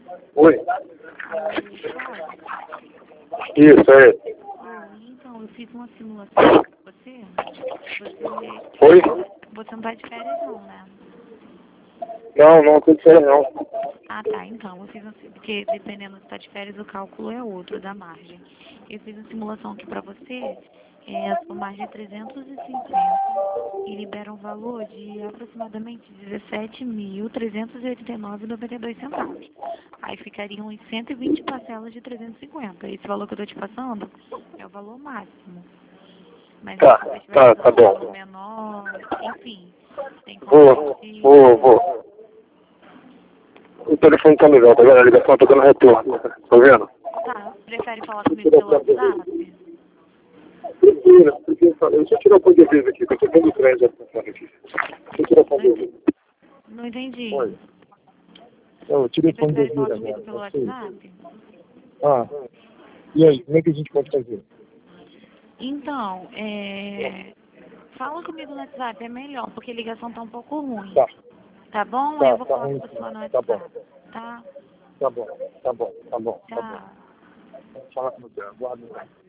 Oi. Oi, Isso, é. então, eu fiz uma simulação com você. Oi? Você não tá de férias não, né? Não aconteceu não. Ah, tá. Então, eu fiz porque dependendo se tá de férias, o cálculo é outro da margem. Eu fiz uma simulação aqui pra você. A sua margem é 350 e libera um valor de aproximadamente R$17.389,92. Aí ficariam uns 120 parcelas de 350. Esse valor que eu tô te passando é o valor máximo. Mas se você estiver Tá um valor bom. menor, enfim, tem como Vou. O telefone tá legal, tá vendo? A ligação tá dando retorno. Tá vendo? Tá, prefere falar comigo pelo WhatsApp? Deixa eu tirar o fone de ouvido aqui, que eu tô vendo o trem já passando aqui. Deixa eu tirar o fone de ouvido. Não entendi. Oi. Eu tirei o Você fone de prefere ouvido falar comigo agora. pelo WhatsApp? E aí, como é que a gente pode fazer? Então, fala comigo no WhatsApp, é melhor, porque a ligação tá um pouco ruim. Tá. Tá bom? Tá Aí eu vou falar ruim com sim. você no Tá bom. WhatsApp. Tá? Tá bom. Tchau. Vou falar com você. Aguarda.